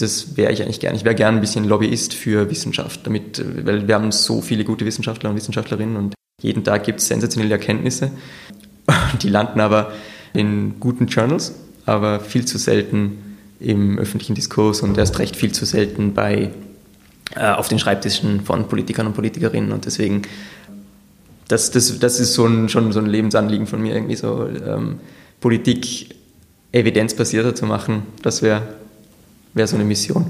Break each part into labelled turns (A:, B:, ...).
A: das wäre ich eigentlich gern. Ich wäre gern ein bisschen Lobbyist für Wissenschaft, weil wir haben so viele gute Wissenschaftler und Wissenschaftlerinnen und jeden Tag gibt es sensationelle Erkenntnisse. Die landen aber in guten Journals, aber viel zu selten im öffentlichen Diskurs und erst recht viel zu selten auf den Schreibtischen von Politikern und Politikerinnen. Und deswegen, das ist schon so ein Lebensanliegen von mir, irgendwie so Politik evidenzbasierter zu machen. Das wäre so eine Mission.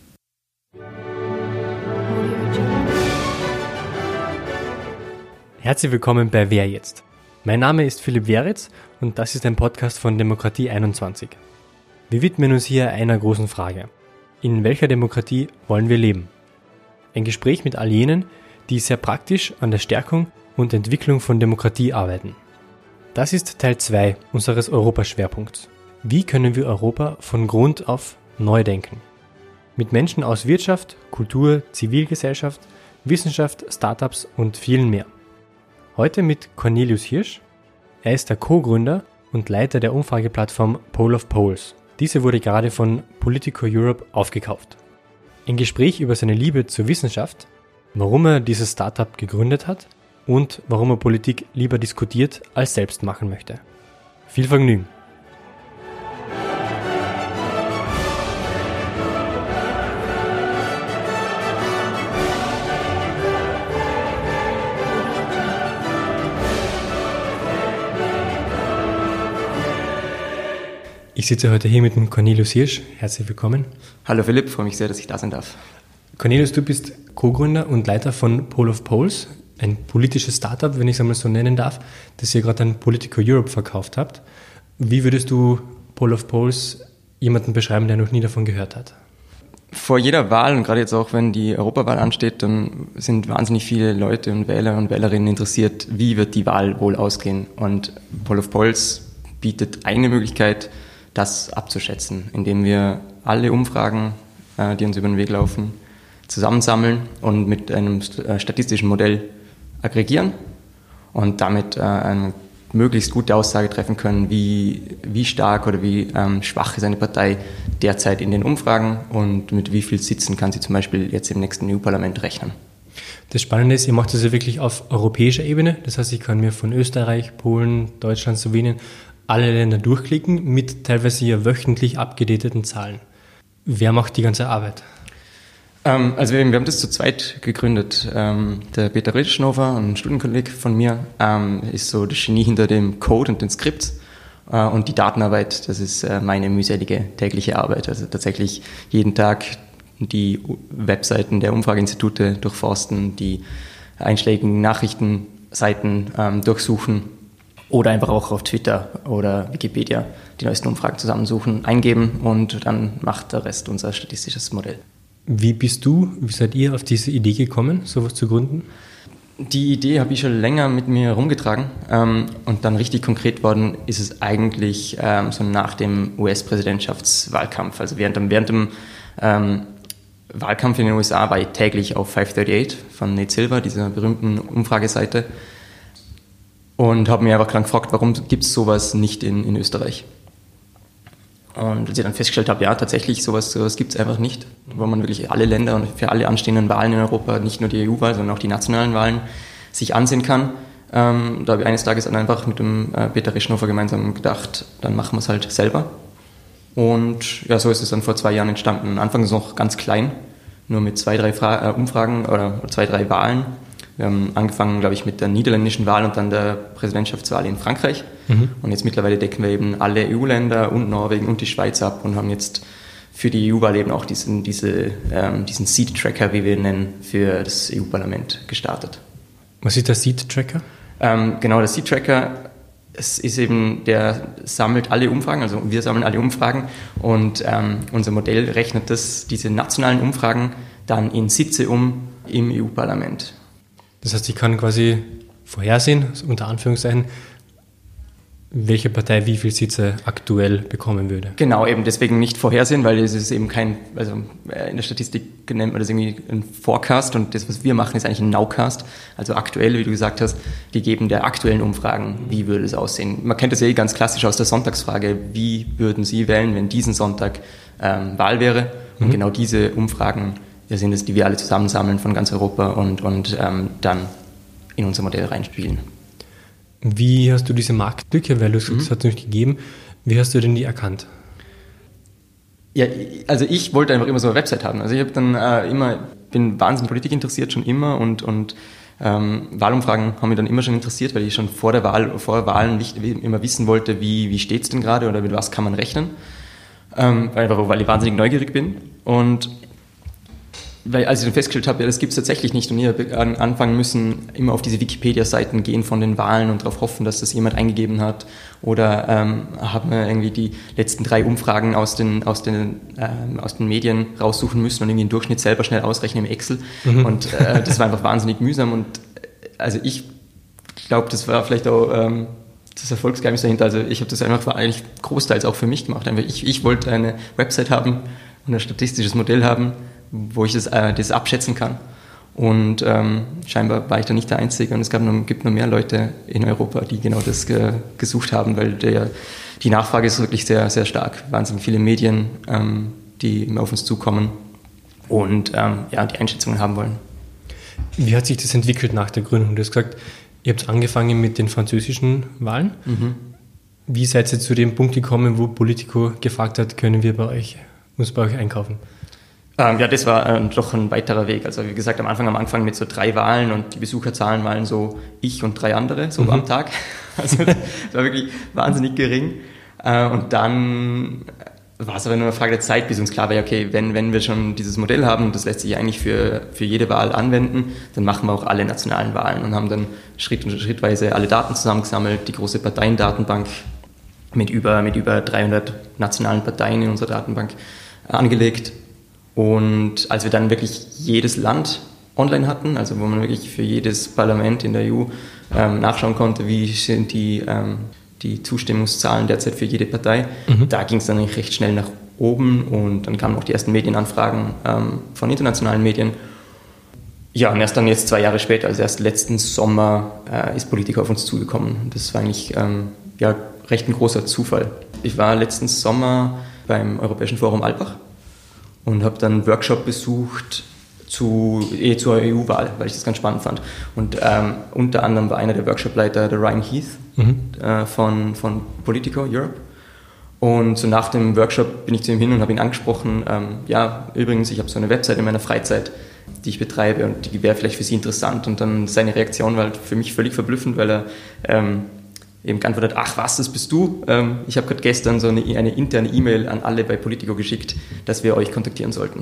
B: Herzlich willkommen bei Wer jetzt? Mein Name ist Philipp Weritz und das ist ein Podcast von Demokratie 21. Wir widmen uns hier einer großen Frage. In welcher Demokratie wollen wir leben? Ein Gespräch mit all jenen, die sehr praktisch an der Stärkung und Entwicklung von Demokratie arbeiten. Das ist Teil 2 unseres Europaschwerpunkts. Wie können wir Europa von Grund auf neu denken? Mit Menschen aus Wirtschaft, Kultur, Zivilgesellschaft, Wissenschaft, Startups und vielen mehr. Heute mit Cornelius Hirsch. Er ist der Co-Gründer und Leiter der Umfrageplattform Poll of Polls. Diese wurde gerade von Politico Europe aufgekauft. Ein Gespräch über seine Liebe zur Wissenschaft, warum er dieses Startup gegründet hat und warum er Politik lieber diskutiert als selbst machen möchte. Viel Vergnügen! Ich sitze heute hier mit dem Cornelius Hirsch. Herzlich willkommen.
A: Hallo Philipp, freue mich sehr, dass ich da sein darf.
B: Cornelius, du bist Co-Gründer und Leiter von Poll of Polls, ein politisches Startup, wenn ich es einmal so nennen darf, das ihr gerade an Politico Europe verkauft habt. Wie würdest du Poll of Polls jemanden beschreiben, der noch nie davon gehört hat?
A: Vor jeder Wahl und gerade jetzt auch, wenn die Europawahl ansteht, dann sind wahnsinnig viele Leute und Wähler und Wählerinnen interessiert, wie wird die Wahl wohl ausgehen. Und Poll of Polls bietet eine Möglichkeit, das abzuschätzen, indem wir alle Umfragen, die uns über den Weg laufen, zusammensammeln und mit einem statistischen Modell aggregieren und damit eine möglichst gute Aussage treffen können, wie stark oder wie schwach ist eine Partei derzeit in den Umfragen und mit wie viel Sitzen kann sie zum Beispiel jetzt im nächsten EU-Parlament rechnen.
B: Das Spannende ist, ihr macht das ja wirklich auf europäischer Ebene. Das heißt, ich kann mir von Österreich, Polen, Deutschland, Slowenien alle Länder durchklicken mit teilweise ja wöchentlich abgedateten Zahlen. Wer macht die ganze Arbeit?
A: Also wir haben das zu zweit gegründet. Der Peter Ritschnover, ein Studienkolleg von mir, ist so das Genie hinter dem Code und den Skripts. Und die Datenarbeit, das ist meine mühselige tägliche Arbeit. Also tatsächlich jeden Tag die Webseiten der Umfrageinstitute durchforsten, die einschlägigen Nachrichtenseiten durchsuchen oder einfach auch auf Twitter oder Wikipedia die neuesten Umfragen zusammensuchen, eingeben und dann macht der Rest unser statistisches Modell.
B: Wie seid ihr auf diese Idee gekommen, sowas zu gründen?
A: Die Idee habe ich schon länger mit mir herumgetragen und dann richtig konkret worden ist es eigentlich so nach dem US-Präsidentschaftswahlkampf. Also während dem Wahlkampf in den USA war ich täglich auf 538 von Nate Silver, dieser berühmten Umfrageseite, und habe mir einfach gefragt, warum gibt es sowas nicht in Österreich? Und als ich dann festgestellt habe, ja, tatsächlich, sowas gibt es einfach nicht, wo man wirklich alle Länder und für alle anstehenden Wahlen in Europa, nicht nur die EU-Wahl, sondern auch die nationalen Wahlen, sich ansehen kann. Da habe ich eines Tages dann einfach mit dem Peter Ritschnover gemeinsam gedacht, dann machen wir es halt selber. Und ja, so ist es dann vor 2 Jahren entstanden. Anfangs noch ganz klein, nur mit 2-3 Umfragen oder 2-3 Wahlen. Wir haben angefangen, glaube ich, mit der niederländischen Wahl und dann der Präsidentschaftswahl in Frankreich. Und jetzt mittlerweile decken wir eben alle EU-Länder und Norwegen und die Schweiz ab und haben jetzt für die EU-Wahl eben auch diesen Seat-Tracker, wie wir ihn nennen, für das EU-Parlament gestartet.
B: Was ist der Seat-Tracker?
A: Genau, der Seat-Tracker, es ist eben, der sammelt alle Umfragen, also wir sammeln alle Umfragen und unser Modell rechnet diese nationalen Umfragen dann in Sitze im EU-Parlament.
B: Das heißt, ich kann quasi vorhersehen, unter Anführungszeichen, welche Partei wie viele Sitze aktuell bekommen würde.
A: Genau, eben deswegen nicht vorhersehen, weil es ist eben in der Statistik nennt man das irgendwie ein Forecast und das, was wir machen, ist eigentlich ein Nowcast. Also aktuell, wie du gesagt hast, die geben der aktuellen Umfragen, wie würde es aussehen. Man kennt das ja ganz klassisch aus der Sonntagsfrage, wie würden Sie wählen, wenn diesen Sonntag Wahl wäre? Und genau diese Umfragen sind es, die wir alle zusammensammeln von ganz Europa und dann in unser Modell reinspielen.
B: Wie hast du diese Marktlücke, weil du sagst, es hat es nicht gegeben, wie hast du denn die erkannt?
A: Ja, also ich wollte einfach immer so eine Website haben. Also ich habe dann bin wahnsinnig Politik interessiert, schon immer und Wahlumfragen haben mich dann immer schon interessiert, weil ich schon vor Wahlen immer wissen wollte, wie steht es denn gerade oder mit was kann man rechnen, weil ich wahnsinnig neugierig bin und als ich dann festgestellt habe, ja, das gibt es tatsächlich nicht und ich habe anfangen müssen, immer auf diese Wikipedia-Seiten gehen von den Wahlen und darauf hoffen, dass das jemand eingegeben hat oder habe mir irgendwie die letzten 3 Umfragen aus den Medien raussuchen müssen und irgendwie den Durchschnitt selber schnell ausrechnen im Excel und das war einfach wahnsinnig mühsam und also ich glaube, das war vielleicht auch das Erfolgsgeheimnis dahinter, also ich habe das einfach eigentlich großteils auch für mich gemacht, einfach ich wollte eine Website haben und ein statistisches Modell haben, wo ich das abschätzen kann. Und scheinbar war ich da nicht der Einzige und es gibt noch mehr Leute in Europa, die genau das gesucht haben, weil die Nachfrage ist wirklich sehr, sehr stark. Wahnsinnig viele Medien, die immer auf uns zukommen und die Einschätzungen haben wollen.
B: Wie hat sich das entwickelt nach der Gründung? Du hast gesagt, ihr habt angefangen mit den französischen Wahlen. Wie seid ihr zu dem Punkt gekommen, wo Politico gefragt hat, können wir uns bei euch einkaufen?
A: Das war doch ein weiterer Weg. Also wie gesagt, am Anfang mit so 3 Wahlen und die Besucherzahlen waren so ich und 3 andere, so am Tag. Also das war wirklich wahnsinnig gering. Und dann war es aber nur eine Frage der Zeit, bis uns klar war, okay, wenn wir schon dieses Modell haben, das lässt sich eigentlich für jede Wahl anwenden, dann machen wir auch alle nationalen Wahlen und haben dann schrittweise alle Daten zusammengesammelt, die große Parteiendatenbank mit über 300 nationalen Parteien in unserer Datenbank angelegt. Und als wir dann wirklich jedes Land online hatten, also wo man wirklich für jedes Parlament in der EU nachschauen konnte, wie sind die Zustimmungszahlen derzeit für jede Partei, da ging es dann eigentlich recht schnell nach oben und dann kamen auch die ersten Medienanfragen von internationalen Medien. Ja, und erst dann jetzt 2 Jahre später, also erst letzten Sommer, ist Politico auf uns zugekommen. Das war eigentlich recht ein großer Zufall. Ich war letzten Sommer beim Europäischen Forum Alpbach und habe dann einen Workshop besucht zur EU-Wahl, weil ich das ganz spannend fand. Und unter anderem war einer der Workshopleiter der Ryan Heath von Politico Europe. Und so nach dem Workshop bin ich zu ihm hin und habe ihn angesprochen, übrigens, ich habe so eine Website in meiner Freizeit, die ich betreibe und die wäre vielleicht für Sie interessant. Und dann seine Reaktion war halt für mich völlig verblüffend, weil er eben geantwortet, ach was, das bist du? Ich habe gerade gestern so eine interne E-Mail an alle bei Politico geschickt, dass wir euch kontaktieren sollten.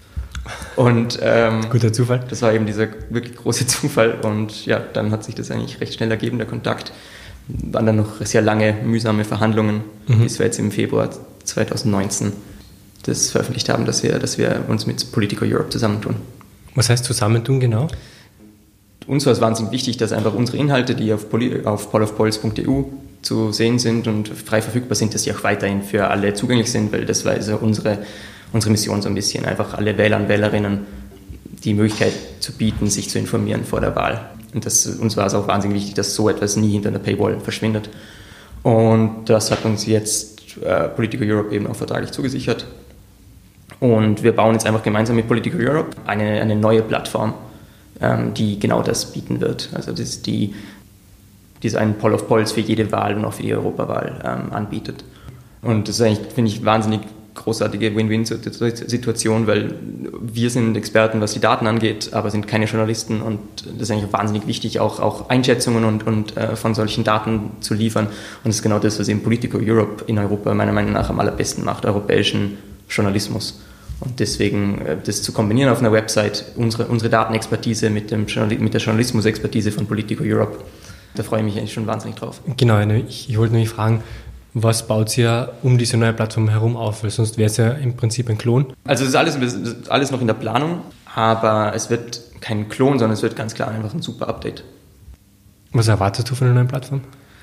A: Und
B: guter Zufall.
A: Das war eben dieser wirklich große Zufall und ja, dann hat sich das eigentlich recht schnell ergeben, der Kontakt. Waren dann noch sehr lange, mühsame Verhandlungen, bis wir jetzt im Februar 2019 das veröffentlicht haben, dass wir uns mit Politico Europe zusammentun.
B: Was heißt zusammentun genau?
A: Uns war es wahnsinnig wichtig, dass einfach unsere Inhalte, die auf pollofpolls.eu zu sehen sind und frei verfügbar sind, dass sie auch weiterhin für alle zugänglich sind, weil das war also unsere Mission so ein bisschen, einfach alle Wähler und Wählerinnen die Möglichkeit zu bieten, sich zu informieren vor der Wahl. Und uns war es auch wahnsinnig wichtig, dass so etwas nie hinter einer Paywall verschwindet. Und das hat uns jetzt Politico Europe eben auch vertraglich zugesichert. Und wir bauen jetzt einfach gemeinsam mit Politico Europe eine neue Plattform, die genau das bieten wird. Also die einen Poll of Polls für jede Wahl und auch für die Europawahl anbietet. Und das ist eigentlich, finde ich, wahnsinnig großartige Win-Win-Situation, weil wir sind Experten, was die Daten angeht, aber sind keine Journalisten und das ist eigentlich wahnsinnig wichtig, auch Einschätzungen und von solchen Daten zu liefern. Und das ist genau das, was eben Politico Europe in Europa meiner Meinung nach am allerbesten macht, europäischen Journalismus. Und deswegen das zu kombinieren auf einer Website, unsere Datenexpertise mit der Journalismusexpertise von Politico Europe, da freue ich mich eigentlich schon wahnsinnig drauf.
B: Genau, ich wollte nämlich fragen, was baut ihr um diese neue Plattform herum auf? Weil sonst wäre es ja im Prinzip ein Klon.
A: Also es ist alles noch in der Planung, aber es wird kein Klon, sondern es wird ganz klar einfach ein super Update.
B: Was erwartest du von der neuen Plattform?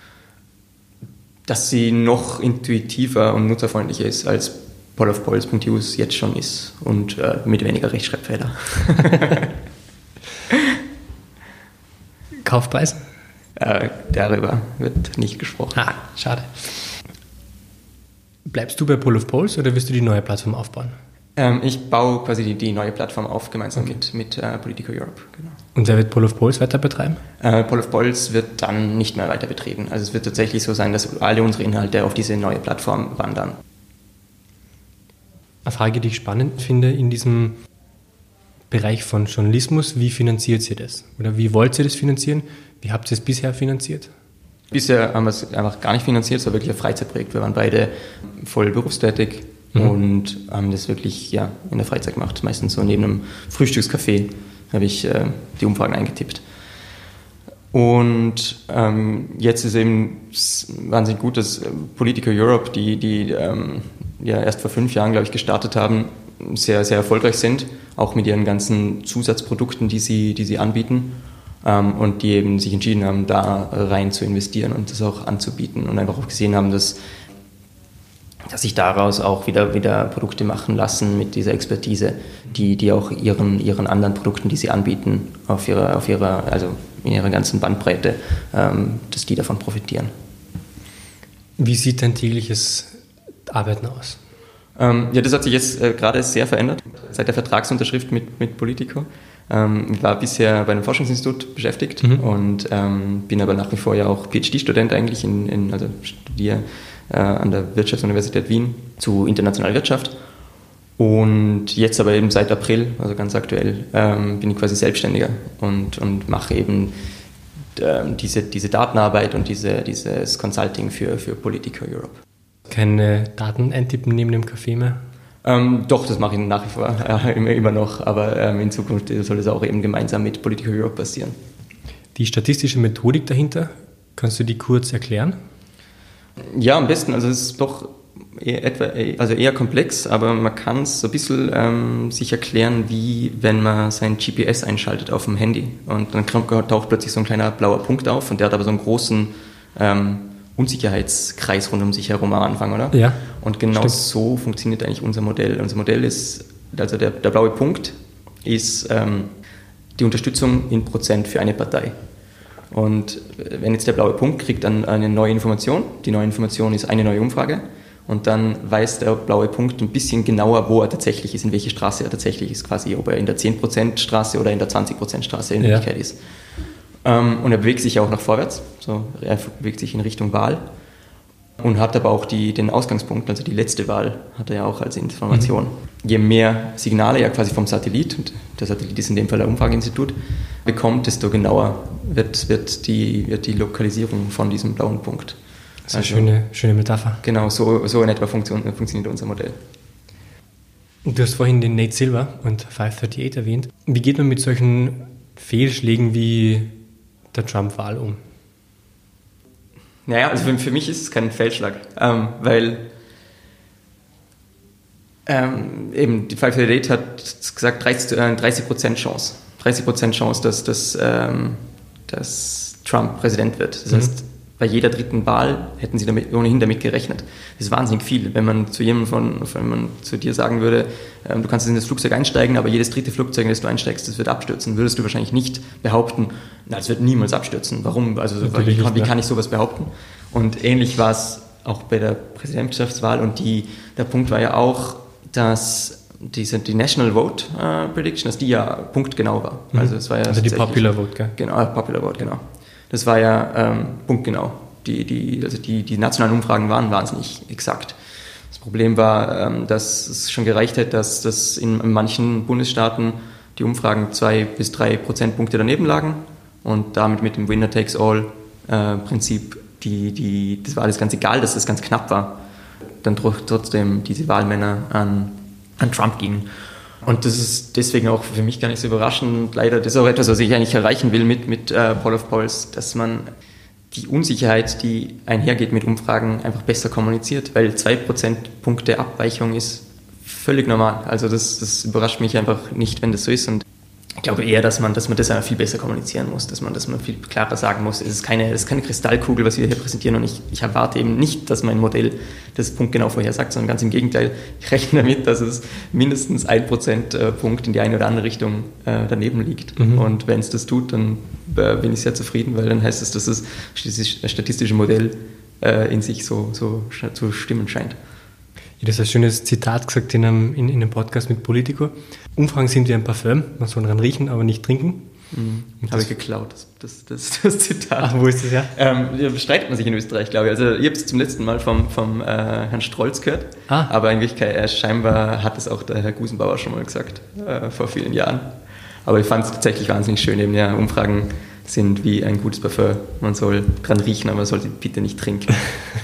A: Dass sie noch intuitiver und nutzerfreundlicher ist, als pollofpolls.eu es jetzt schon ist und mit weniger Rechtschreibfehler.
B: Kaufpreis?
A: Darüber wird nicht gesprochen.
B: Schade. Bleibst du bei Poll of Polls oder wirst du die neue Plattform aufbauen?
A: Ich baue quasi die neue Plattform auf, gemeinsam mit Politico Europe. Genau.
B: Und wer wird Poll of Polls weiter betreiben?
A: Poll of Polls wird dann nicht mehr weiter betrieben. Also es wird tatsächlich so sein, dass alle unsere Inhalte auf diese neue Plattform wandern.
B: Eine Frage, die ich spannend finde in diesem Bereich von Journalismus, wie finanziert ihr das? Oder wie wollt ihr das finanzieren? Wie habt ihr es bisher finanziert?
A: Bisher haben wir es einfach gar nicht finanziert, es war wirklich ein Freizeitprojekt. Wir waren beide voll berufstätig und haben das wirklich in der Freizeit gemacht. Meistens so neben einem Frühstückscafé habe ich die Umfragen eingetippt. Und jetzt ist eben wahnsinnig gut, dass Politico Europe, die erst vor 5 Jahren, glaube ich, gestartet haben, sehr, sehr erfolgreich sind, auch mit ihren ganzen Zusatzprodukten, die sie anbieten, und die eben sich entschieden haben, da rein zu investieren und das auch anzubieten und einfach auch gesehen haben, dass sich daraus auch wieder Produkte machen lassen mit dieser Expertise, die auch ihren anderen Produkten, die sie anbieten, also in ihrer ganzen Bandbreite, dass die davon profitieren.
B: Wie sieht dein tägliches Arbeiten aus?
A: Das hat sich jetzt gerade sehr verändert, seit der Vertragsunterschrift mit Politico. Ich war bisher bei einem Forschungsinstitut beschäftigt und bin aber nach wie vor ja auch PhD-Student eigentlich, also studiere an der Wirtschaftsuniversität Wien zu internationaler Wirtschaft. Und jetzt aber eben seit April, also ganz aktuell, bin ich quasi Selbstständiger und mache eben diese Datenarbeit und dieses Consulting für Politico Europe.
B: Keine Daten eintippen neben dem Café mehr?
A: Doch, das mache ich nach wie vor immer noch, aber in Zukunft soll es auch eben gemeinsam mit Politico Europe passieren.
B: Die statistische Methodik dahinter, kannst du die kurz erklären?
A: Ja, am besten. Also es ist doch eher komplex, aber man kann es so ein bisschen sich erklären, wie wenn man sein GPS einschaltet auf dem Handy. Und dann taucht plötzlich so ein kleiner blauer Punkt auf und der hat aber so einen großen Unsicherheitskreis rund um sich herum am Anfang, oder?
B: Ja.
A: Und genau so funktioniert eigentlich unser Modell. Unser Modell ist, also der blaue Punkt ist die Unterstützung in Prozent für eine Partei. Und wenn jetzt der blaue Punkt kriegt dann eine neue Information, die neue Information ist eine neue Umfrage und dann weiß der blaue Punkt ein bisschen genauer, wo er tatsächlich ist, in welche Straße er tatsächlich ist, quasi ob er in der 10% Straße oder in der 20% Straße in Wirklichkeit ist. Und er bewegt sich auch nach vorwärts, so, er bewegt sich in Richtung Wahl und hat aber auch den Ausgangspunkt, also die letzte Wahl hat er ja auch als Information. Je mehr Signale er quasi vom Satellit, und der Satellit ist in dem Fall ein Umfrageinstitut, bekommt, desto genauer wird die Lokalisierung von diesem blauen Punkt.
B: Das ist eine schöne Metapher.
A: Genau, so in etwa funktioniert unser Modell.
B: Du hast vorhin den Nate Silver und 538 erwähnt. Wie geht man mit solchen Fehlschlägen wie der Trump-Wahl um?
A: Naja, also für mich ist es kein Fehlschlag, weil eben die 538 hat gesagt 30% Chance. 30% Chance, dass Trump Präsident wird. Das heißt, bei jeder dritten Wahl hätten sie ohnehin damit gerechnet. Das ist wahnsinnig viel. Wenn man zu dir sagen würde, du kannst in das Flugzeug einsteigen, aber jedes dritte Flugzeug, in das du einsteigst, das wird abstürzen, würdest du wahrscheinlich nicht behaupten, es wird niemals abstürzen. Warum? Also wie kann ich sowas behaupten? Und ähnlich war es auch bei der Präsidentschaftswahl und der Punkt war ja auch, dass die National Vote Prediction, dass die ja punktgenau war. Also, das war ja
B: die Popular Vote, gell?
A: Genau, Popular Vote, genau. Das war ja punktgenau. Die nationalen Umfragen waren wahnsinnig exakt. Das Problem war, dass es schon gereicht hätte, dass in manchen Bundesstaaten die Umfragen 2 bis 3 Prozentpunkte daneben lagen und damit mit dem Winner-Takes-All-Prinzip, das war alles ganz egal, dass das ganz knapp war, dann trotzdem diese Wahlmänner an Trump gingen. Und das ist deswegen auch für mich gar nicht so überraschend. Leider, das ist auch etwas, was ich eigentlich erreichen will mit Poll of Polls, dass man die Unsicherheit, die einhergeht mit Umfragen, einfach besser kommuniziert, weil 2 Prozentpunkte Abweichung ist völlig normal. Also das überrascht mich einfach nicht, wenn das so ist. Und ich glaube eher, dass man das einfach viel besser kommunizieren muss, dass man viel klarer sagen muss. Es ist keine Kristallkugel, was wir hier präsentieren, und ich erwarte eben nicht, dass mein Modell das punktgenau vorhersagt, sondern ganz im Gegenteil. Ich rechne damit, dass es mindestens 1 Prozentpunkt in die eine oder andere Richtung daneben liegt. Und wenn es das tut, dann bin ich sehr zufrieden, weil dann heißt es, dass das statistische Modell in sich so zu stimmen scheint.
B: Ich habe das ein schönes Zitat gesagt in einem Podcast mit Politico. Umfragen sind wie ein Parfüm, man soll daran riechen, aber nicht trinken.
A: Habe ich geklaut, das Zitat.
B: Ach, wo ist das her?
A: Streitet man sich in Österreich, glaube ich. Also ich habe es zum letzten Mal vom Herrn Strolz gehört, aber in Wirklichkeit scheinbar hat es auch der Herr Gusenbauer schon mal gesagt, vor vielen Jahren. Aber ich fand es tatsächlich wahnsinnig schön, eben ja, Umfragen sind wie ein gutes Parfüm. Man soll dran riechen, aber man soll sie bitte nicht trinken.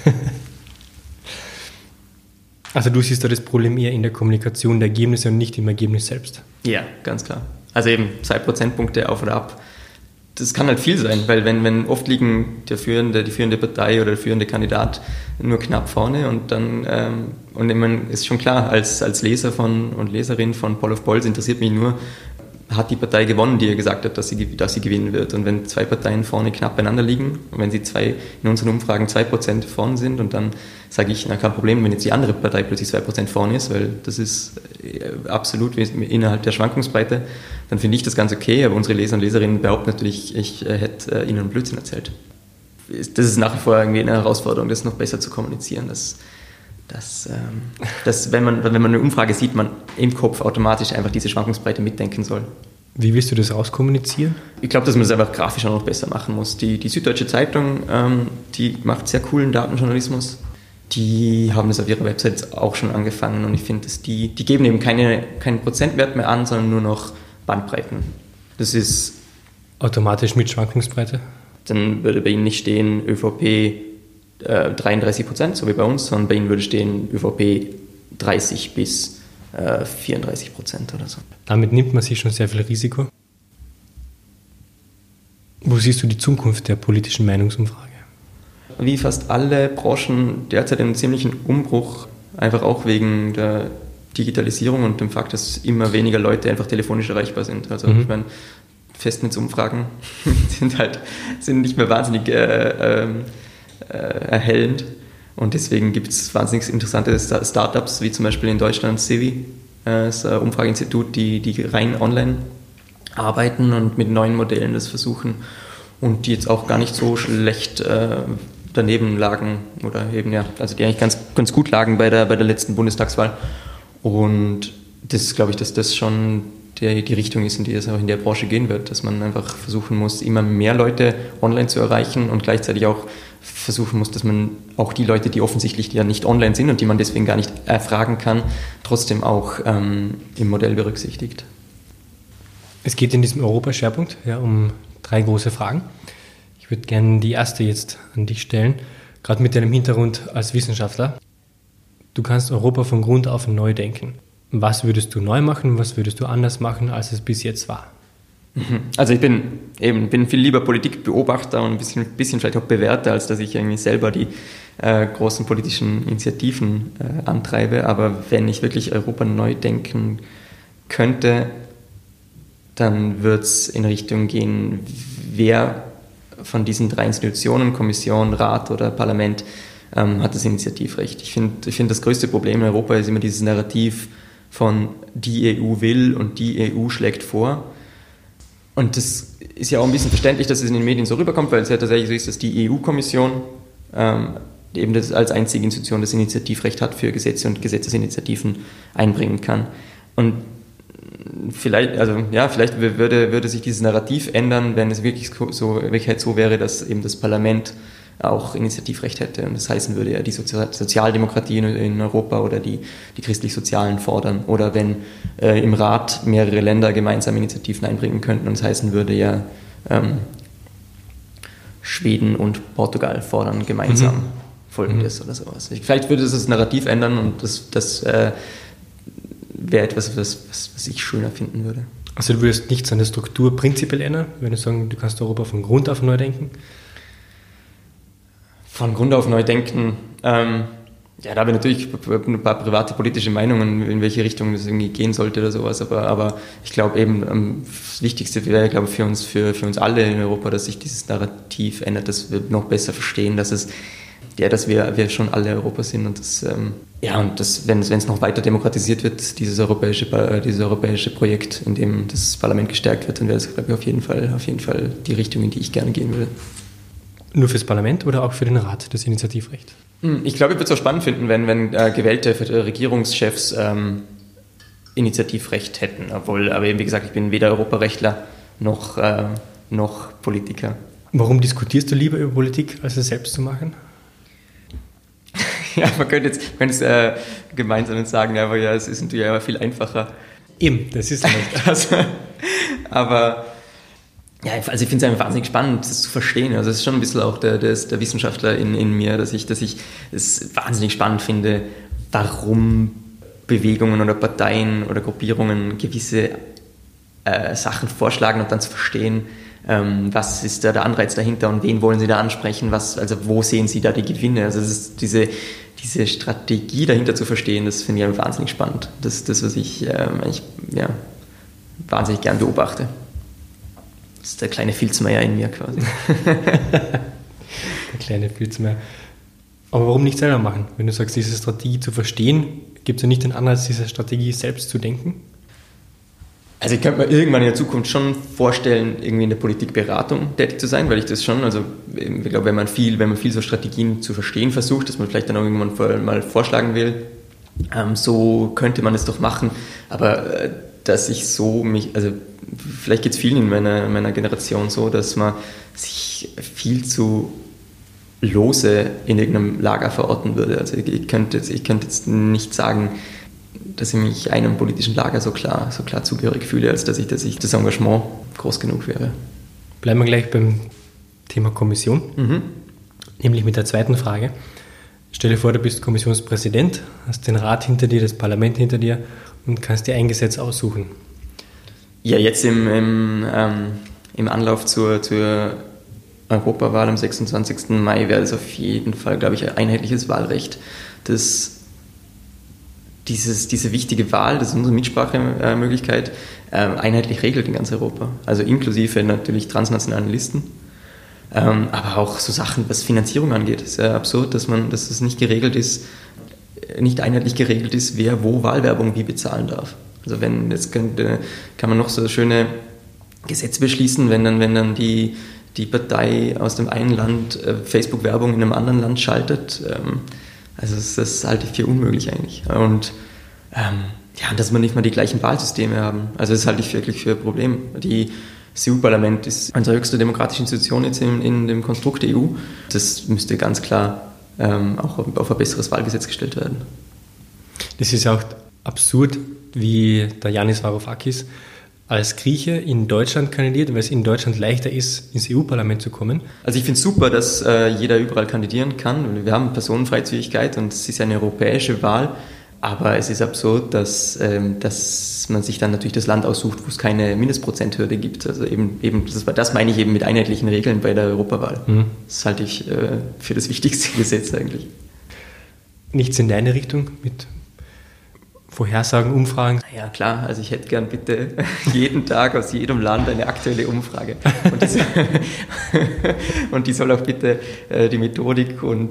B: Also du siehst da das Problem eher in der Kommunikation der Ergebnisse und nicht im Ergebnis selbst?
A: Ja, ganz klar. Also eben 2 Prozentpunkte auf oder ab. Das kann halt viel sein, weil wenn oft liegen die führende Partei oder der führende Kandidat nur knapp vorne und dann und ich meine, ist schon klar, als Leser und Leserin von Paul of Polls interessiert mich nur, hat die Partei gewonnen, die er gesagt hat, dass sie gewinnen wird. Und wenn 2 Parteien vorne knapp beieinander liegen und wenn sie in unseren Umfragen 2% vorne sind und dann sage ich, na kein Problem, wenn jetzt die andere Partei plötzlich 2% vorne ist, weil das ist absolut innerhalb der Schwankungsbreite, dann finde ich das ganz okay, aber unsere Leser und Leserinnen behaupten natürlich, ich hätte ihnen einen Blödsinn erzählt. Das ist nach wie vor irgendwie eine Herausforderung, das noch besser zu kommunizieren, dass wenn man eine Umfrage sieht, man im Kopf automatisch einfach diese Schwankungsbreite mitdenken soll.
B: Wie willst du das auskommunizieren?
A: Ich glaube, dass man das einfach grafisch auch noch besser machen muss. Die Süddeutsche Zeitung, die macht sehr coolen Datenjournalismus. Die haben das auf ihrer Website auch schon angefangen und ich finde, dass die geben eben keinen Prozentwert mehr an, sondern nur noch Bandbreiten. Das ist
B: automatisch mit Schwankungsbreite?
A: Dann würde bei ihnen nicht stehen ÖVP 33%, so wie bei uns, sondern bei ihnen würde stehen ÖVP 30 bis 34% oder so.
B: Damit nimmt man sich schon sehr viel Risiko. Wo siehst du die Zukunft der politischen Meinungsumfrage?
A: Wie fast alle Branchen derzeit einen ziemlichen Umbruch, einfach auch wegen der Digitalisierung und dem Fakt, dass immer weniger Leute einfach telefonisch erreichbar sind. Also ich meine, Festnetzumfragen sind nicht mehr wahnsinnig erhellend und deswegen gibt es wahnsinnig interessante Startups, wie zum Beispiel in Deutschland Civi, das Umfrageinstitut, die rein online arbeiten und mit neuen Modellen das versuchen und die jetzt auch gar nicht so schlecht daneben lagen oder eben also die eigentlich ganz gut lagen bei der letzten Bundestagswahl und das ist, glaube ich, dass das schon die Richtung ist, in die es auch in der Branche gehen wird, dass man einfach versuchen muss, immer mehr Leute online zu erreichen und gleichzeitig auch versuchen muss, dass man auch die Leute, die offensichtlich ja nicht online sind und die man deswegen gar nicht erfragen kann, trotzdem auch im Modell berücksichtigt.
B: Es geht in diesem Europaschwerpunkt um 3 große Fragen. Ich würde gerne die erste jetzt an dich stellen, gerade mit deinem Hintergrund als Wissenschaftler. Du kannst Europa von Grund auf neu denken. Was würdest du neu machen, was würdest du anders machen, als es bis jetzt war?
A: Also ich bin viel lieber Politikbeobachter und ein bisschen vielleicht auch Bewerter, als dass ich irgendwie selber die großen politischen Initiativen antreibe. Aber wenn ich wirklich Europa neu denken könnte, dann wird es in Richtung gehen, wer von diesen 3 Institutionen, Kommission, Rat oder Parlament, hat das Initiativrecht. Ich finde, das größte Problem in Europa ist immer dieses Narrativ von die EU will und die EU schlägt vor. Und das ist ja auch ein bisschen verständlich, dass es in den Medien so rüberkommt, weil es ja tatsächlich so ist, dass die EU-Kommission eben das als einzige Institution das Initiativrecht hat für Gesetze und Gesetzesinitiativen einbringen kann. Und vielleicht würde sich dieses Narrativ ändern, wenn es wirklich so wäre, dass eben das Parlament auch Initiativrecht hätte. Und das heißen würde ja die Sozialdemokratie in Europa oder die christlich-sozialen fordern. Oder wenn im Rat mehrere Länder gemeinsam Initiativen einbringen könnten. Und das heißen würde ja Schweden und Portugal fordern gemeinsam Folgendes oder sowas. Vielleicht würde das Narrativ ändern und das wäre etwas, was ich schöner finden würde.
B: Also du würdest nichts an der Struktur prinzipiell ändern, wenn du sagen, du kannst Europa von Grund auf neu denken?
A: Von Grund auf neu denken, da habe ich natürlich ein paar private politische Meinungen, in welche Richtung das irgendwie gehen sollte oder sowas, aber ich glaube eben, das Wichtigste wäre, glaube ich, für uns alle in Europa, dass sich dieses Narrativ ändert, dass wir noch besser verstehen, dass wir schon alle Europa sind und wenn es noch weiter demokratisiert wird, dieses europäische Projekt, in dem das Parlament gestärkt wird, dann wäre das, glaube ich, auf jeden Fall die Richtung, in die ich gerne gehen würde.
B: Nur fürs Parlament oder auch für den Rat, das Initiativrecht?
A: Ich glaube, ich würde es auch spannend finden, wenn gewählte Regierungschefs Initiativrecht hätten. Aber eben, wie gesagt, ich bin weder Europarechtler noch Politiker.
B: Warum diskutierst du lieber über Politik, als es selbst zu machen?
A: Ja, man könnte jetzt gemeinsam sagen, aber ja, es ist natürlich immer viel einfacher.
B: Eben, das ist nicht.
A: Aber ja, also ich finde es einfach wahnsinnig spannend, das zu verstehen. Also es ist schon ein bisschen auch der Wissenschaftler in mir, dass ich es wahnsinnig spannend finde, warum Bewegungen oder Parteien oder Gruppierungen gewisse Sachen vorschlagen und dann zu verstehen, was ist da der Anreiz dahinter und wen wollen sie da ansprechen, also wo sehen sie da die Gewinne. Also es ist diese Strategie dahinter zu verstehen, das finde ich einfach wahnsinnig spannend. Das ist das, was ich eigentlich wahnsinnig gern beobachte. Das ist der kleine Filzmeier in mir quasi.
B: Der kleine Filzmeier. Aber warum nicht selber machen? Wenn du sagst, diese Strategie zu verstehen, gibt es ja nicht den Anreiz, diese Strategie selbst zu denken?
A: Also ich könnte mir irgendwann in der Zukunft schon vorstellen, irgendwie in der Politikberatung tätig zu sein, weil ich das schon, also ich glaube, wenn man viel so Strategien zu verstehen versucht, dass man vielleicht dann auch irgendwann mal vorschlagen will, so könnte man es doch machen, aber dass ich also vielleicht geht es vielen in meiner Generation so, dass man sich viel zu lose in irgendeinem Lager verorten würde. Also ich könnte jetzt nicht sagen, dass ich mich einem politischen Lager so klar zugehörig fühle, als dass das Engagement groß genug wäre.
B: Bleiben wir gleich beim Thema Kommission, nämlich mit der zweiten Frage. Stell dir vor, du bist Kommissionspräsident, hast den Rat hinter dir, das Parlament hinter dir und kannst dir ein Gesetz aussuchen.
A: Ja, jetzt im Anlauf zur Europawahl am 26. Mai wäre es auf jeden Fall, glaube ich, ein einheitliches Wahlrecht, das diese wichtige Wahl, das ist unsere Mitsprachemöglichkeit, einheitlich regelt in ganz Europa. Also inklusive natürlich transnationalen Listen, aber auch so Sachen, was Finanzierung angeht. Es ist ja absurd, dass es nicht einheitlich geregelt ist, wer wo Wahlwerbung wie bezahlen darf. Also kann man noch so schöne Gesetze beschließen, wenn dann die Partei aus dem einen Land Facebook-Werbung in einem anderen Land schaltet. Also das halte ich für unmöglich eigentlich. Und dass wir nicht mal die gleichen Wahlsysteme haben. Also das halte ich wirklich für ein Problem. Das EU-Parlament ist unsere höchste demokratische Institution jetzt in dem Konstrukt der EU. Das müsste ganz klar auch auf ein besseres Wahlgesetz gestellt werden.
B: Das ist auch absurd, wie der Yanis Varoufakis als Grieche in Deutschland kandidiert, weil es in Deutschland leichter ist, ins EU-Parlament zu kommen.
A: Also ich finde es super, dass jeder überall kandidieren kann. Wir haben Personenfreizügigkeit und es ist eine europäische Wahl, aber es ist absurd, dass man sich dann natürlich das Land aussucht, wo es keine Mindestprozenthürde gibt. Also das meine ich eben mit einheitlichen Regeln bei der Europawahl. Das halte ich für das wichtigste Gesetz eigentlich.
B: Nichts in deine Richtung mit Vorhersagen, Umfragen?
A: Ja klar, also ich hätte gern bitte jeden Tag aus jedem Land eine aktuelle Umfrage. Und die soll auch bitte die Methodik und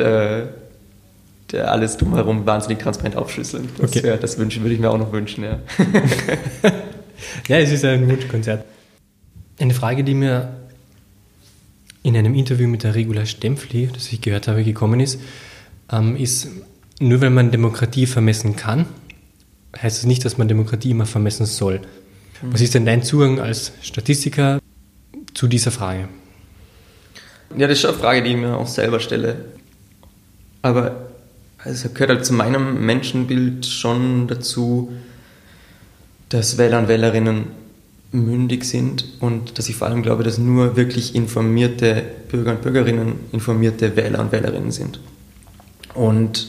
A: alles drumherum wahnsinnig transparent aufschlüsseln. Das würde ich mir auch noch wünschen. Ja,
B: ja, es ist ein Wunschkonzert. Eine Frage, die mir in einem Interview mit der Regula Stempfli, das ich gehört habe, gekommen ist, nur wenn man Demokratie vermessen kann, heißt es nicht, dass man Demokratie immer vermessen soll. Was ist denn dein Zugang als Statistiker zu dieser Frage?
A: Ja, das ist schon eine Frage, die ich mir auch selber stelle. Aber es gehört halt zu meinem Menschenbild schon dazu, dass Wähler und Wählerinnen mündig sind und dass ich vor allem glaube, dass nur wirklich informierte Bürger und Bürgerinnen informierte Wähler und Wählerinnen sind. Und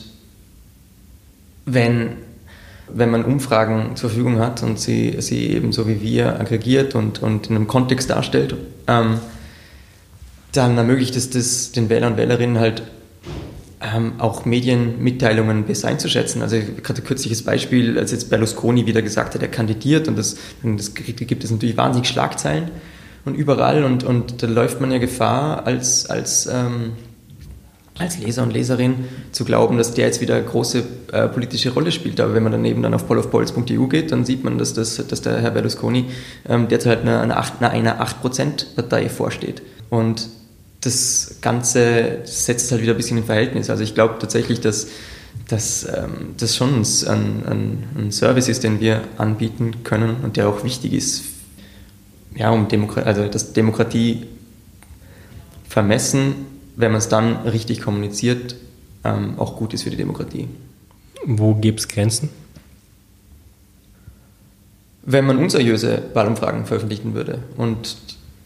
A: wenn man Umfragen zur Verfügung hat und sie eben so wie wir aggregiert und in einem Kontext darstellt, dann ermöglicht es das den Wählern und Wählerinnen halt auch Medienmitteilungen besser einzuschätzen. Also gerade ein kürzliches Beispiel, als jetzt Berlusconi wieder gesagt hat, er kandidiert und das gibt es natürlich wahnsinnig Schlagzeilen und überall und da läuft man ja Gefahr als Leser und Leserin zu glauben, dass der jetzt wieder eine große politische Rolle spielt. Aber wenn man daneben dann auf pollofpolls.eu geht, dann sieht man, dass der Herr Berlusconi derzeit einer 8%-Partei vorsteht. Und das Ganze setzt es halt wieder ein bisschen in Verhältnis. Also ich glaube tatsächlich, dass das schon ein Service ist, den wir anbieten können und der auch wichtig ist, ja, dass Demokratie vermessen, wenn man es dann richtig kommuniziert, auch gut ist für die Demokratie.
B: Wo gibt es Grenzen?
A: Wenn man unseriöse Wahlumfragen veröffentlichen würde und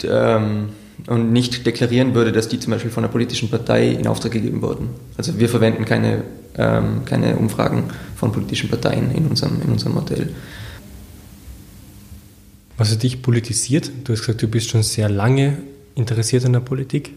A: nicht deklarieren würde, dass die zum Beispiel von einer politischen Partei in Auftrag gegeben wurden. Also wir verwenden keine Umfragen von politischen Parteien in unserem Modell.
B: Was hat dich politisiert? Du hast gesagt, du bist schon sehr lange interessiert an der Politik.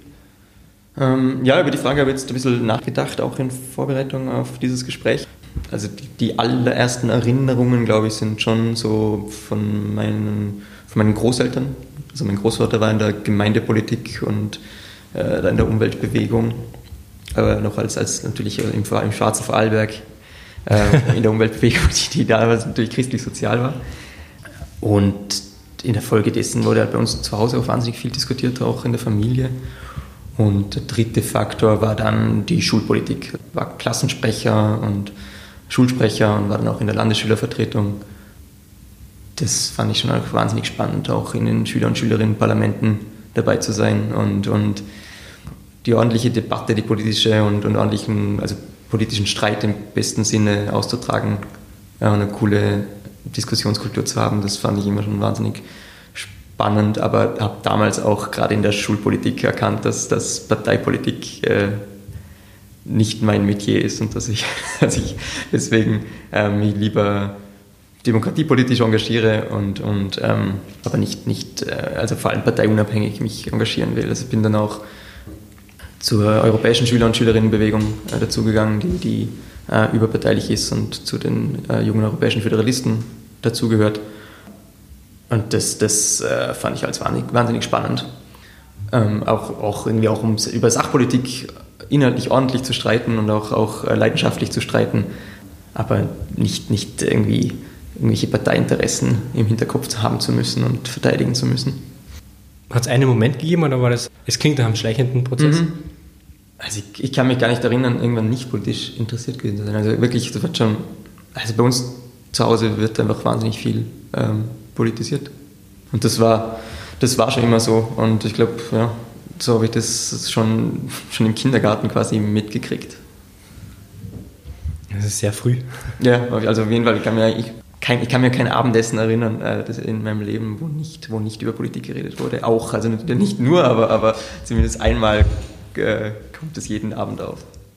A: Ja, über die Frage habe ich jetzt ein bisschen nachgedacht, auch in Vorbereitung auf dieses Gespräch. Also die allerersten Erinnerungen, glaube ich, sind schon so von meinen Großeltern. Also mein Großvater war in der Gemeindepolitik und in der Umweltbewegung, aber noch als natürlich im schwarzen Vorarlberg in der Umweltbewegung, die damals natürlich christlich-sozial war. Und in der Folge dessen wurde halt bei uns zu Hause auch wahnsinnig viel diskutiert, auch in der Familie. Und der dritte Faktor war dann die Schulpolitik. Ich war Klassensprecher und Schulsprecher und war dann auch in der Landesschülervertretung. Das fand ich schon auch wahnsinnig spannend, auch in den Schüler- und Schülerinnenparlamenten dabei zu sein und die ordentliche Debatte, die politische und politischen Streit im besten Sinne auszutragen, eine coole Diskussionskultur zu haben, das fand ich immer schon wahnsinnig spannend, aber habe damals auch gerade in der Schulpolitik erkannt, dass Parteipolitik nicht mein Metier ist und dass ich deswegen mich lieber demokratiepolitisch engagiere aber nicht vor allem parteiunabhängig mich engagieren will. Also ich bin dann auch zur europäischen Schüler- und Schülerinnenbewegung dazugegangen, die überparteilich ist und zu den jungen europäischen Föderalisten dazugehört. Und das fand ich als wahnsinnig spannend. Auch über Sachpolitik inhaltlich ordentlich zu streiten und auch leidenschaftlich zu streiten, aber nicht irgendwie irgendwelche Parteiinteressen im Hinterkopf haben zu müssen und verteidigen zu müssen.
B: Hat es einen Moment gegeben oder war das, es klingt nach einem schleichenden Prozess?
A: Also ich kann mich gar nicht erinnern, irgendwann nicht politisch interessiert gewesen zu sein. Also wirklich, das wird schon, also bei uns zu Hause wird einfach wahnsinnig viel politisiert. Und das war schon immer so. Und ich glaube, ja, so habe ich das schon im Kindergarten quasi mitgekriegt.
B: Das ist sehr früh.
A: Ja, also auf jeden Fall, ich kann mir kein Abendessen erinnern in meinem Leben, wo nicht über Politik geredet wurde. Auch, also nicht nur, aber zumindest einmal kommt es jeden Abend auf.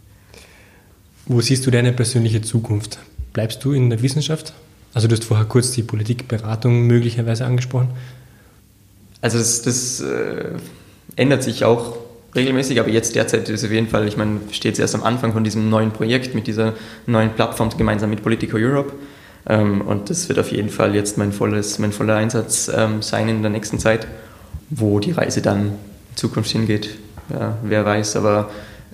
B: Wo siehst du deine persönliche Zukunft? Bleibst du in der Wissenschaft? Also du hast vorher kurz die Politikberatung möglicherweise angesprochen.
A: Also das ändert sich auch regelmäßig, aber jetzt derzeit ist auf jeden Fall, ich meine, steht es erst am Anfang von diesem neuen Projekt mit dieser neuen Plattform gemeinsam mit Politico Europe. Und das wird auf jeden Fall jetzt mein voller Einsatz sein in der nächsten Zeit. Wo die Reise dann in Zukunft hingeht, ja, wer weiß. Aber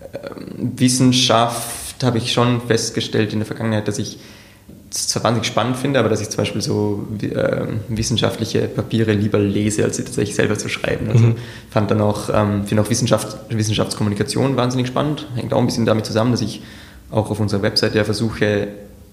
A: Wissenschaft habe ich schon festgestellt in der Vergangenheit, dass ich es zwar wahnsinnig spannend finde, aber dass ich zum Beispiel so wissenschaftliche Papiere lieber lese, als sie tatsächlich selber zu schreiben. Also finde auch Wissenschaftskommunikation wahnsinnig spannend. Hängt auch ein bisschen damit zusammen, dass ich auch auf unserer Website ja versuche,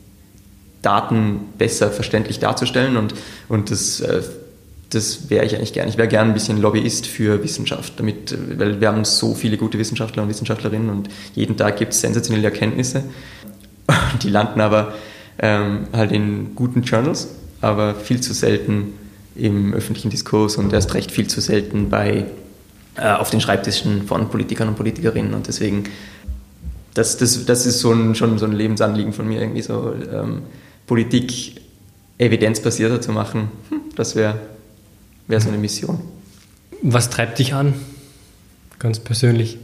A: Daten besser verständlich darzustellen und das wäre ich eigentlich gern. Ich wäre gern ein bisschen Lobbyist für Wissenschaft, weil wir haben so viele gute Wissenschaftler und Wissenschaftlerinnen und jeden Tag gibt es sensationelle Erkenntnisse. Die landen aber halt in guten Journals, aber viel zu selten im öffentlichen Diskurs und erst recht viel zu selten auf den Schreibtischen von Politikern und Politikerinnen. Und deswegen, das ist schon so ein Lebensanliegen von mir, irgendwie so Politik evidenzbasierter zu machen. Das wäre so eine Mission.
B: Was treibt dich an, ganz persönlich?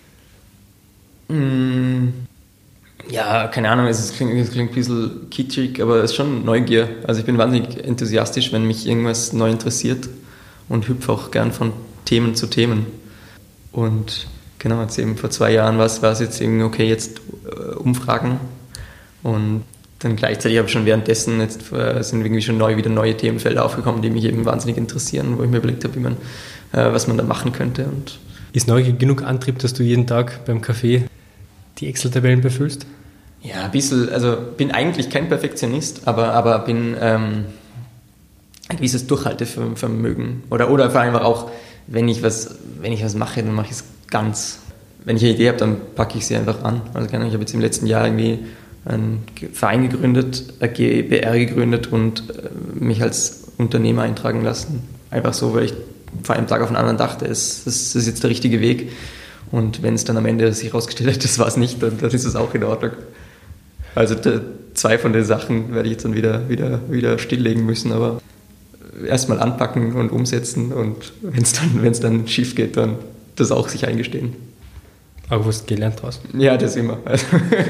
A: Ja, keine Ahnung, es klingt ein bisschen kitschig, aber es ist schon Neugier. Also ich bin wahnsinnig enthusiastisch, wenn mich irgendwas neu interessiert und hüpfe auch gern von Themen zu Themen. Und genau, jetzt eben vor 2 Jahren war es jetzt irgendwie okay, jetzt Umfragen. Und dann gleichzeitig habe ich schon währenddessen, jetzt sind irgendwie schon wieder neue Themenfelder aufgekommen, die mich eben wahnsinnig interessieren, wo ich mir überlegt habe, was man da machen könnte. Und
B: Ist Neugier genug Antrieb, dass du jeden Tag beim Kaffee die Excel-Tabellen befüllst?
A: Ja, ein bisschen. Also bin eigentlich kein Perfektionist, aber bin ein gewisses Durchhaltevermögen. Oder vor allem auch, wenn ich was mache, dann mache ich es ganz. Wenn ich eine Idee habe, dann packe ich sie einfach an. Also ich habe jetzt im letzten Jahr irgendwie einen Verein gegründet, eine GbR gegründet und mich als Unternehmer eintragen lassen. Einfach so, weil ich von einem Tag auf den anderen dachte, das ist jetzt der richtige Weg. Und wenn es dann am Ende sich herausgestellt hat, das war es nicht, dann ist es auch in Ordnung. Also 2 von den Sachen werde ich jetzt dann wieder stilllegen müssen, aber erstmal anpacken und umsetzen und wenn es dann schief geht, dann das auch sich eingestehen.
B: Aber du hast gelernt draus.
A: Ja, das immer. Also.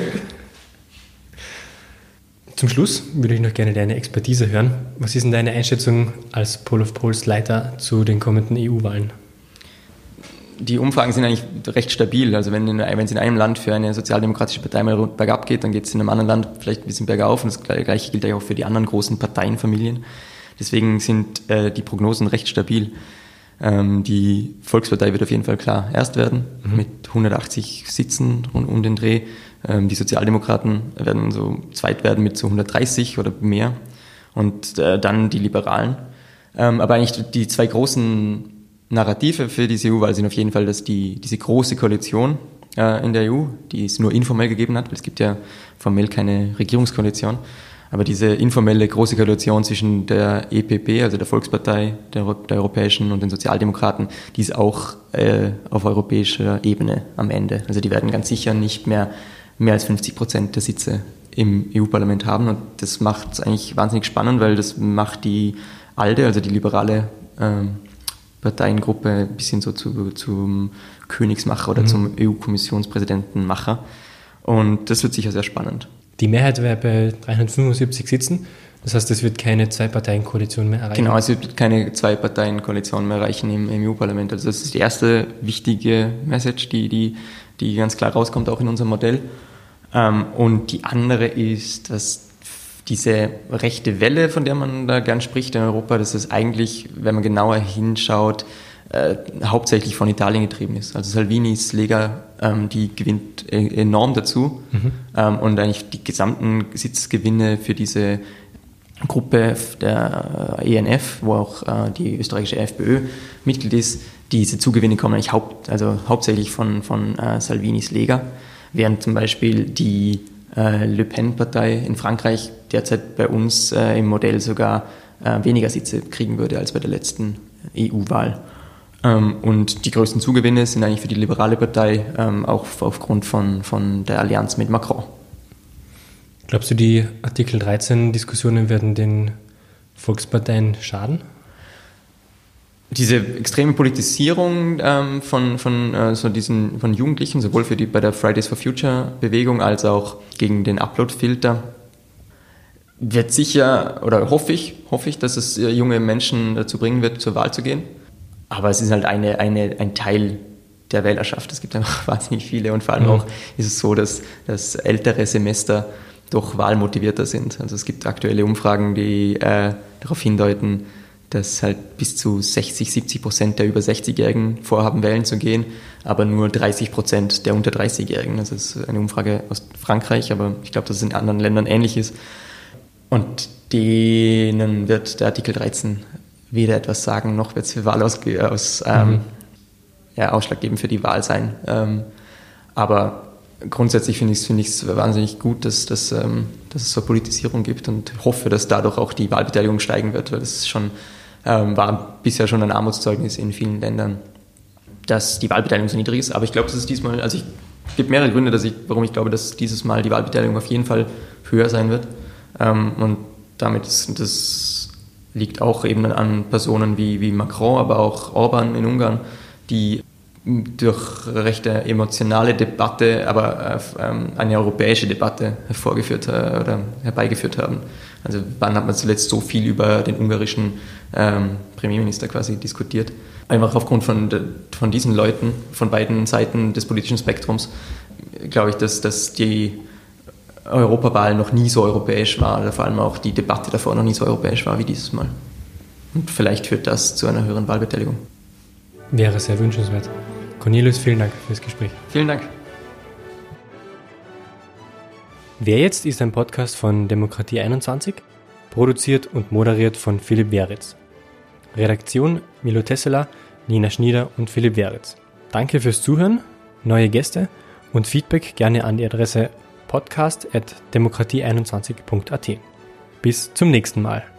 B: Zum Schluss würde ich noch gerne deine Expertise hören. Was ist denn deine Einschätzung als Poll of Polls Leiter zu den kommenden EU-Wahlen?
A: Die Umfragen sind eigentlich recht stabil. Also wenn es in einem Land für eine sozialdemokratische Partei mal bergab geht, dann geht es in einem anderen Land vielleicht ein bisschen bergauf. Und das Gleiche gilt ja auch für die anderen großen Parteienfamilien. Deswegen sind die Prognosen recht stabil. Die Volkspartei wird auf jeden Fall klar erst werden, mit 180 Sitzen um den Dreh. Die Sozialdemokraten werden so zweit werden mit so 130 oder mehr. Und dann die Liberalen. Aber eigentlich die 2 großen Narrative für diese EU-Wahl sind auf jeden Fall, dass diese große Koalition in der EU, die es nur informell gegeben hat, weil es gibt ja formell keine Regierungskoalition, aber diese informelle große Koalition zwischen der EPP, also der Volkspartei, der Europäischen und den Sozialdemokraten, die ist auch auf europäischer Ebene am Ende. Also die werden ganz sicher nicht mehr als 50% der Sitze im EU-Parlament haben und das macht es eigentlich wahnsinnig spannend, weil das macht die ALDE, also die liberale Parteiengruppe, ein bisschen so zum Königsmacher oder zum EU-Kommissionspräsidentenmacher und das wird sicher sehr spannend.
B: Die Mehrheit wäre bei 375 Sitzen. Das heißt, es wird keine 2-Parteien-Koalition mehr erreichen.
A: Genau, es wird keine 2-Parteien-Koalition mehr erreichen im EU-Parlament. Also das ist die erste wichtige Message, die ganz klar rauskommt, auch in unserem Modell. Und die andere ist, dass diese rechte Welle, von der man da gern spricht in Europa, dass es eigentlich, wenn man genauer hinschaut, hauptsächlich von Italien getrieben ist. Also Salvinis Lega, die gewinnt enorm dazu und eigentlich die gesamten Sitzgewinne für diese Gruppe der ENF, wo auch die österreichische FPÖ Mitglied ist, diese Zugewinne kommen eigentlich hauptsächlich von Salvinis Lega, während zum Beispiel die Le Pen-Partei in Frankreich derzeit bei uns im Modell sogar weniger Sitze kriegen würde als bei der letzten EU-Wahl. Und die größten Zugewinne sind eigentlich für die liberale Partei, auch aufgrund von der Allianz mit Macron.
B: Glaubst du, die Artikel 13-Diskussionen werden den Volksparteien schaden?
A: Diese extreme Politisierung von Jugendlichen, sowohl bei der Fridays for Future Bewegung als auch gegen den Upload-Filter, wird sicher, oder hoffe ich, dass es junge Menschen dazu bringen wird, zur Wahl zu gehen. Aber es ist halt ein Teil der Wählerschaft. Es gibt einfach wahnsinnig viele und vor allem auch ist es so, dass ältere Semester doch wahlmotivierter sind. Also es gibt aktuelle Umfragen, die darauf hindeuten, dass halt bis zu 60-70% der über 60-Jährigen vorhaben, wählen zu gehen, aber nur 30% der unter 30-Jährigen. Das ist eine Umfrage aus Frankreich, aber ich glaube, dass es in anderen Ländern ähnlich ist. Und denen wird der Artikel 13 weder etwas sagen, noch wird es für Wahl ausschlaggebend für die Wahl sein. Aber grundsätzlich finde ich es wahnsinnig gut, dass es so Politisierung gibt und hoffe, dass dadurch auch die Wahlbeteiligung steigen wird, weil das schon war bisher schon ein Armutszeugnis in vielen Ländern, dass die Wahlbeteiligung so niedrig ist. Aber ich glaube, dass es diesmal, es gibt mehrere Gründe, warum ich glaube, dass dieses Mal die Wahlbeteiligung auf jeden Fall höher sein wird. Und damit das liegt auch eben an Personen wie Macron, aber auch Orban in Ungarn, die durch recht emotionale Debatte, aber eine europäische Debatte herbeigeführt haben. Also wann hat man zuletzt so viel über den ungarischen Premierminister quasi diskutiert? Einfach aufgrund von diesen Leuten, von beiden Seiten des politischen Spektrums, glaube ich, dass die Europawahl noch nie so europäisch war, oder vor allem auch die Debatte davor noch nie so europäisch war wie dieses Mal. Und vielleicht führt das zu einer höheren Wahlbeteiligung.
B: Wäre sehr wünschenswert. Cornelius, vielen Dank fürs Gespräch.
A: Vielen Dank.
B: Wer jetzt ist ein Podcast von Demokratie 21, produziert und moderiert von Philipp Weritz. Redaktion Milo Tesseler, Nina Schnieder und Philipp Weritz. Danke fürs Zuhören, neue Gäste und Feedback gerne an die Adresse podcast@demokratie21.at. Bis zum nächsten Mal.